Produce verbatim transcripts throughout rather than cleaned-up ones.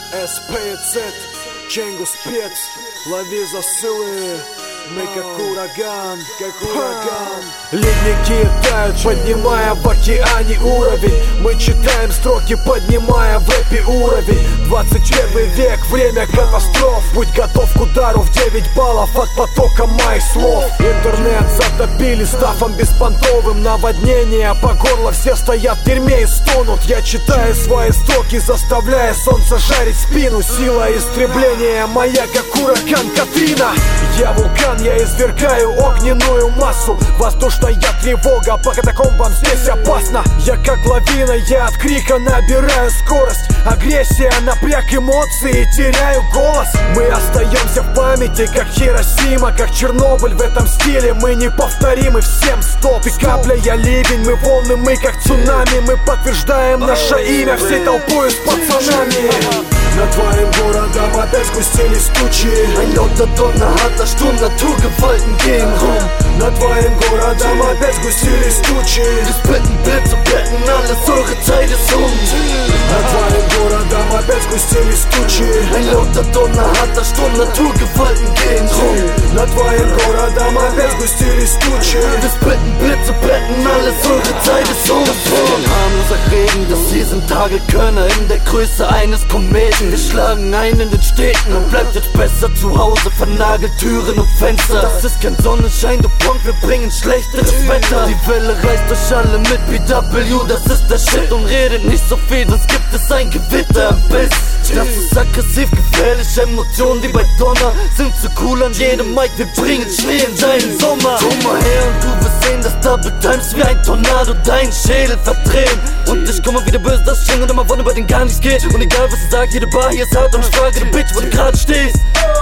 эс пэ зет, Ченгу спец, лови засылы. Мы как ураган, как ураган. Ледники тают, поднимая в океане уровень. Мы читаем строки, поднимая в рэпе уровень. Двадцать первый век, время катастроф. Будь готов к удару в девять баллов от потока моих слов. Интернет затопили стафом беспонтовым. Наводнение по горло, все стоят в дерьме и стонут. Я читаю свои строки, заставляя солнце жарить спину. Сила истребления моя, как ураган Катрина. Я вулкан, я извергаю огненную массу. Воздушная тревога, по катакомбам здесь опасно. Я как лавина, я от крика набираю скорость. Агрессия, напряг эмоции, теряю голос. Мы остаемся в памяти, как Хиросима, как Чернобыль. В этом стиле мы неповторимы, всем стоп. Ты капля, я ливень, мы волны, мы как цунами. Мы подтверждаем наше имя всей толпой с пацанами. Над твоим городом опять сгустились тучи. Ein lauter Donner, harter Sturm, Naturgewalten gehen rum. Nад твоим городом опять сгустились тучи. Wir splitten Blitze, betten alles, eure Zeit ist um. Над твоим городом опять сгустились тучи. Ein lauter Donner, harter Sturm, Naturgewalten gehen rum. Nад твоим городом опять сгустились тучи. Wir splitten Blitze, betten alles, eure Zeit ist um. Ein harmloser Regen, das hier sind Tagelkörner in der Größe eines Kometen. Wir schlagen ein in den Städten und bleibt jetzt besser zu Hause. Vernagelt Türen und Fenster. Das ist kein Sonnenschein, du Punk, wir bringen schlechteres Wetter. Die Welle reißt durch alle mit B W, das ist der Shit. Und redet nicht so viel, sonst gibt es ein Gewitter im Biss. Das ist aggressiv, gefährlich, Emotionen wie bei Donner sind zu cool an jedem Mic, wir bringen Schnee in deinen Sommer. Komm mal her und du wirst sehen, dass Double Times wie ein Tornado deinen Schädel verdrehen. Und ich komme wieder böse, das String und immer von über den gar nichts geht. Und egal was du sagst, jede Bar hier ist hart und ich frage die Bitch, wo du gerade stehst.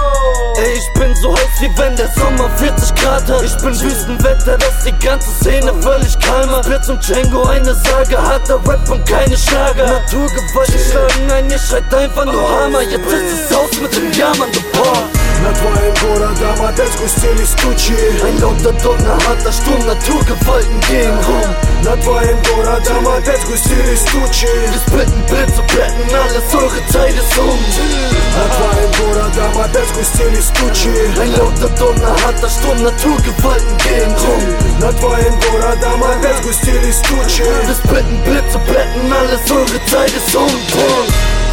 Ey, ich bin so heiß wie wenn der Sommer vierzig Grad hat. Ich bin Wüstenwetter, das die ganze Szene völlig kalm macht. Blitz und Django, eine Sage, harter Rap und keine Schlager. Naturgewalt, die schlagen ein, ihr schreit einfach nur Hammer. Jetzt ist es aus mit dem Jammern, du Boah. Над твоим городом опять сгустились тучи. Ein lauter Donner, harter Sturm, Naturgewalten gehen rum. Nад твоим городом опять сгустились тучи. Wir splitten Blitze, betten alles, eure Zeit ist um. Nад твоим городом опять сгустились тучи. Ein lauter Donner, harter Sturm, Naturgewalten gehen rum. Nад твоим городом опять сгустились тучи. Wir splitten Blitze, betten alles, eure Zeit ist um.